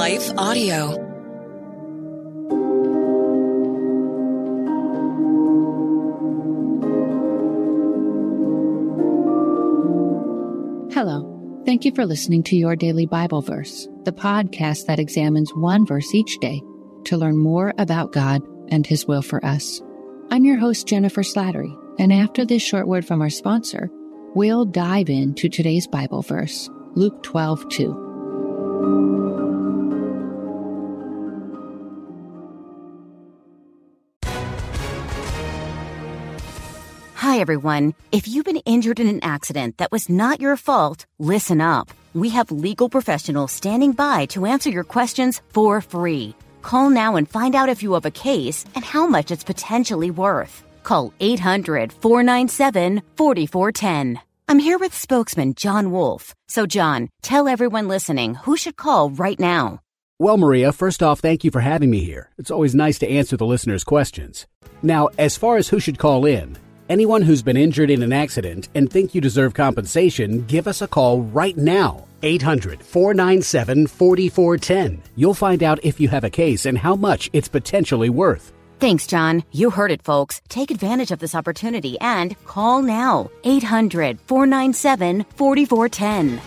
Life Audio. Hello. Thank you for listening to Your Daily Bible Verse, the podcast that examines one verse each day to learn more about God and His will for us. I'm your host, Jennifer Slattery, and after this short word from our sponsor, we'll dive into today's Bible verse, Luke 12:2. Hi, everyone. If you've been injured in an accident that was not your fault, listen up. We have legal professionals standing by to answer your questions for free. Call now and find out if you have a case and how much it's potentially worth. Call 800-497-4410. I'm here with spokesman John Wolf. So, John, tell everyone listening who should call right now. Well, Maria, first off, thank you for having me here. It's always nice to answer the listeners' questions. Now, as far as who should call in, anyone who's been injured in an accident and think you deserve compensation, give us a call right now. 800-497-4410. You'll find out if you have a case and how much it's potentially worth. Thanks, John. You heard it, folks. Take advantage of this opportunity and call now. 800-497-4410.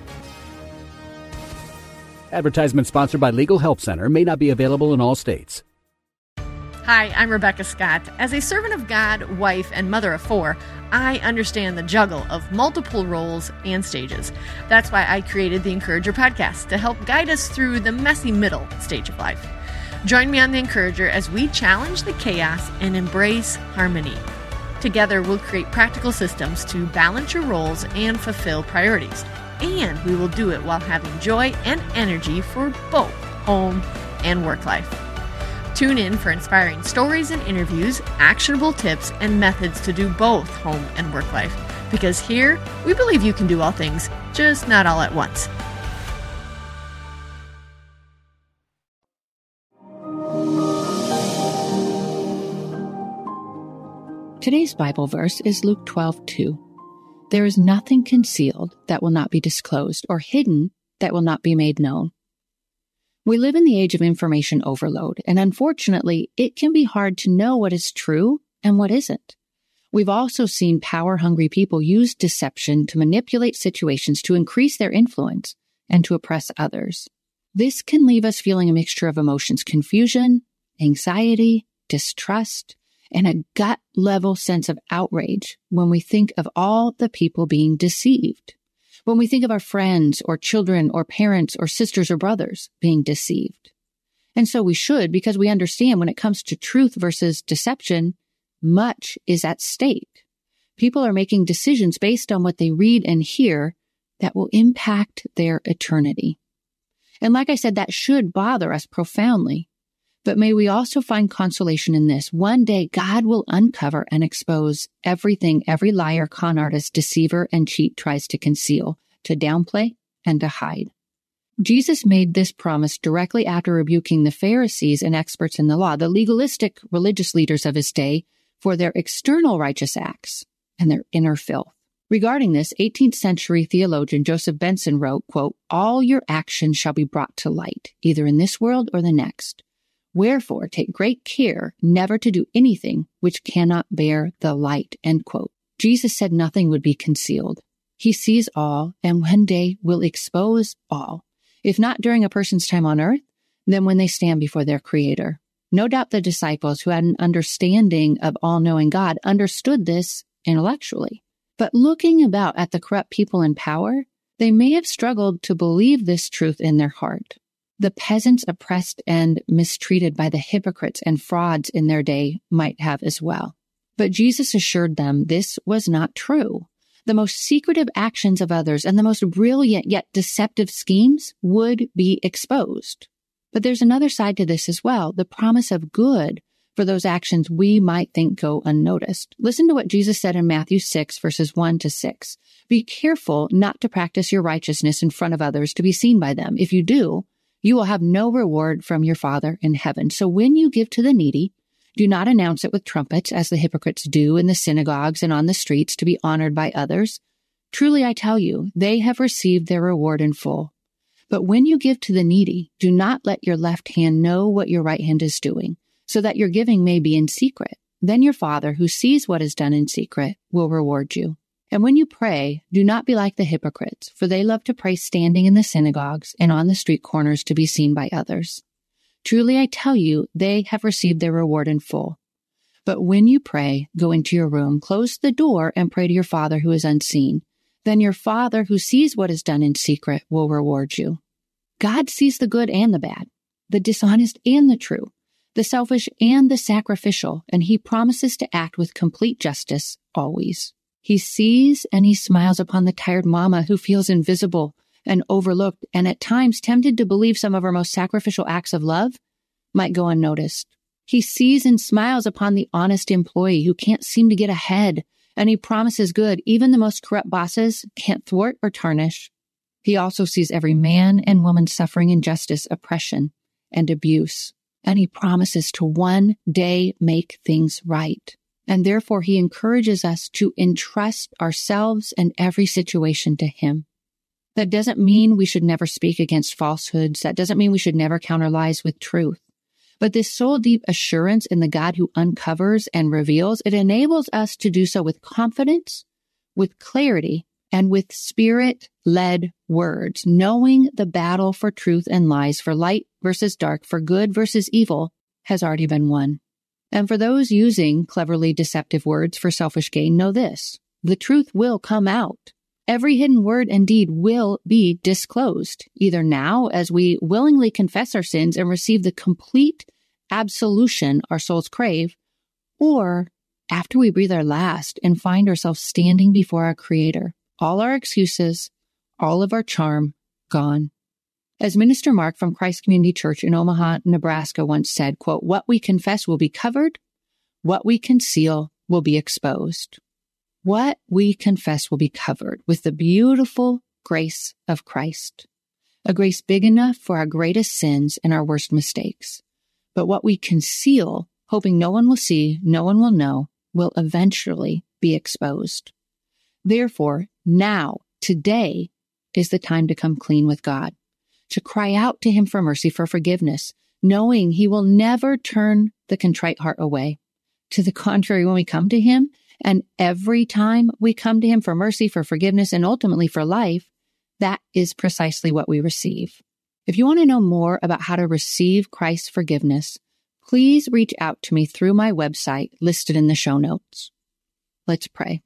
Advertisement sponsored by Legal Help Center. May not be available in all states. Hi, I'm Rebecca Scott. As a servant of God, wife, and mother of four, I understand the juggle of multiple roles and stages. That's why I created the Encourager podcast to help guide us through the messy middle stage of life. Join me on the Encourager as we challenge the chaos and embrace harmony. Together, we'll create practical systems to balance your roles and fulfill priorities. And we will do it while having joy and energy for both home and work life. Tune in for inspiring stories and interviews, actionable tips, and methods to do both home and work life. Because here, we believe you can do all things, just not all at once. Today's Bible verse is Luke 12:2. There is nothing concealed that will not be disclosed, or hidden that will not be made known. We live in the age of information overload, and unfortunately, it can be hard to know what is true and what isn't. We've also seen power-hungry people use deception to manipulate situations to increase their influence and to oppress others. This can leave us feeling a mixture of emotions: confusion, anxiety, distrust, and a gut-level sense of outrage when we think of all the people being deceived. When we think of our friends or children or parents or sisters or brothers being deceived. And so we should, because we understand when it comes to truth versus deception, much is at stake. People are making decisions based on what they read and hear that will impact their eternity. And like I said, that should bother us profoundly. But may we also find consolation in this. One day, God will uncover and expose everything every liar, con artist, deceiver, and cheat tries to conceal, to downplay, and to hide. Jesus made this promise directly after rebuking the Pharisees and experts in the law, the legalistic religious leaders of his day, for their external righteous acts and their inner filth. Regarding this, 18th century theologian Joseph Benson wrote, quote, "All your actions shall be brought to light, either in this world or the next. Wherefore, take great care never to do anything which cannot bear the light," end quote. Jesus said nothing would be concealed. He sees all and one day will expose all. If not during a person's time on earth, then when they stand before their Creator. No doubt the disciples who had an understanding of all-knowing God understood this intellectually. But looking about at the corrupt people in power, they may have struggled to believe this truth in their heart. The peasants oppressed and mistreated by the hypocrites and frauds in their day might have as well. But Jesus assured them this was not true. The most secretive actions of others and the most brilliant yet deceptive schemes would be exposed. But there's another side to this as well, the promise of good for those actions we might think go unnoticed. Listen to what Jesus said in Matthew 6, verses 1-6. Be careful not to practice your righteousness in front of others to be seen by them. If you do, you will have no reward from your Father in heaven. So when you give to the needy, do not announce it with trumpets, as the hypocrites do in the synagogues and on the streets to be honored by others. Truly I tell you, they have received their reward in full. But when you give to the needy, do not let your left hand know what your right hand is doing, so that your giving may be in secret. Then your Father, who sees what is done in secret, will reward you. And when you pray, do not be like the hypocrites, for they love to pray standing in the synagogues and on the street corners to be seen by others. Truly I tell you, they have received their reward in full. But when you pray, go into your room, close the door, and pray to your Father who is unseen. Then your Father who sees what is done in secret will reward you. God sees the good and the bad, the dishonest and the true, the selfish and the sacrificial, and he promises to act with complete justice always. He sees and he smiles upon the tired mama who feels invisible and overlooked and at times tempted to believe some of her most sacrificial acts of love might go unnoticed. He sees and smiles upon the honest employee who can't seem to get ahead, and he promises good even the most corrupt bosses can't thwart or tarnish. He also sees every man and woman suffering injustice, oppression, and abuse, and he promises to one day make things right. And therefore, he encourages us to entrust ourselves and every situation to him. That doesn't mean we should never speak against falsehoods. That doesn't mean we should never counter lies with truth. But this soul-deep assurance in the God who uncovers and reveals, it enables us to do so with confidence, with clarity, and with spirit-led words, knowing the battle for truth and lies, for light versus dark, for good versus evil, has already been won. And for those using cleverly deceptive words for selfish gain, know this: the truth will come out. Every hidden word and deed will be disclosed, either now as we willingly confess our sins and receive the complete absolution our souls crave, or after we breathe our last and find ourselves standing before our Creator, all our excuses, all of our charm gone. As Minister Mark from Christ Community Church in Omaha, Nebraska once said, quote, "What we confess will be covered, what we conceal will be exposed." What we confess will be covered with the beautiful grace of Christ, a grace big enough for our greatest sins and our worst mistakes. But what we conceal, hoping no one will see, no one will know, will eventually be exposed. Therefore, now, today, is the time to come clean with God, to cry out to him for mercy, for forgiveness, knowing he will never turn the contrite heart away. To the contrary, when we come to him, and every time we come to him for mercy, for forgiveness, and ultimately for life, that is precisely what we receive. If you want to know more about how to receive Christ's forgiveness, please reach out to me through my website listed in the show notes. Let's pray.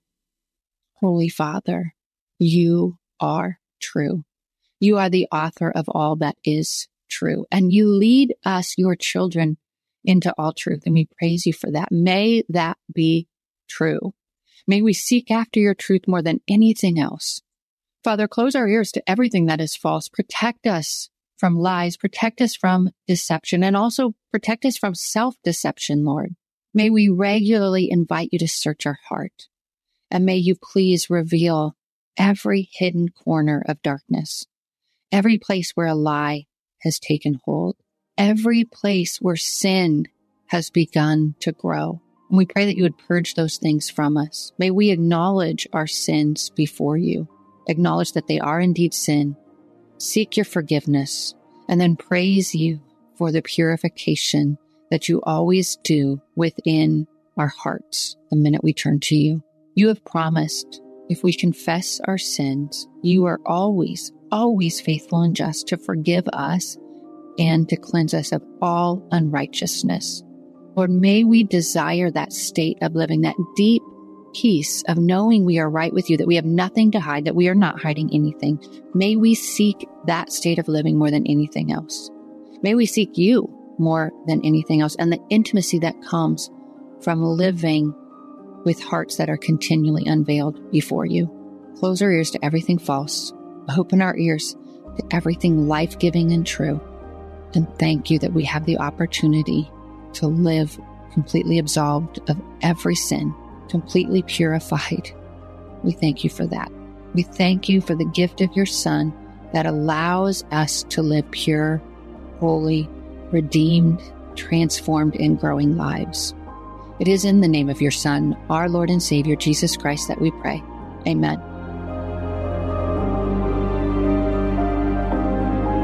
Holy Father, you are true. You are the author of all that is true, and you lead us, your children, into all truth, and we praise you for that. May that be true. May we seek after your truth more than anything else. Father, close our ears to everything that is false. Protect us from lies. Protect us from deception, and also protect us from self-deception, Lord. May we regularly invite you to search our heart, and may you please reveal every hidden corner of darkness, every place where a lie has taken hold, every place where sin has begun to grow. And we pray that you would purge those things from us. May we acknowledge our sins before you, acknowledge that they are indeed sin, seek your forgiveness, and then praise you for the purification that you always do within our hearts the minute we turn to you. You have promised if we confess our sins, you are always, always faithful and just to forgive us and to cleanse us of all unrighteousness. Lord, may we desire that state of living, that deep peace of knowing we are right with you, that we have nothing to hide, that we are not hiding anything. May we seek that state of living more than anything else. May we seek you more than anything else, and the intimacy that comes from living with hearts that are continually unveiled before you. Close our ears to everything false. Open our ears to everything life-giving and true. And thank you that we have the opportunity to live completely absolved of every sin, completely purified. We thank you for that. We thank you for the gift of your Son that allows us to live pure, holy, redeemed, transformed, and growing lives. It is in the name of your Son, our Lord and Savior, Jesus Christ, that we pray. Amen.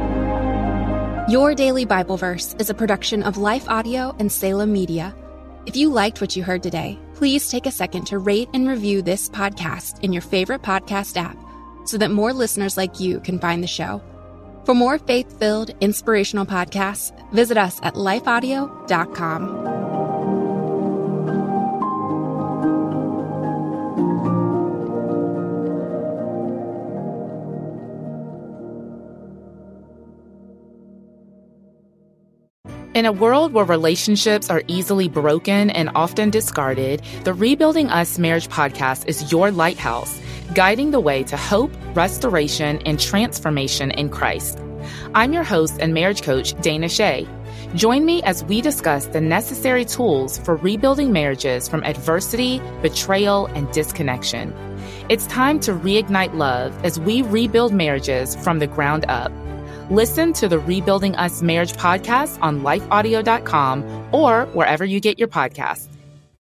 Your Daily Bible Verse is a production of Life Audio and Salem Media. If you liked what you heard today, please take a second to rate and review this podcast in your favorite podcast app so that more listeners like you can find the show. For more faith-filled, inspirational podcasts, visit us at lifeaudio.com. In a world where relationships are easily broken and often discarded, the Rebuilding Us Marriage podcast is your lighthouse, guiding the way to hope, restoration, and transformation in Christ. I'm your host and marriage coach, Dana Shea. Join me as we discuss the necessary tools for rebuilding marriages from adversity, betrayal, and disconnection. It's time to reignite love as we rebuild marriages from the ground up. Listen to the Rebuilding Us Marriage podcast on lifeaudio.com or wherever you get your podcasts.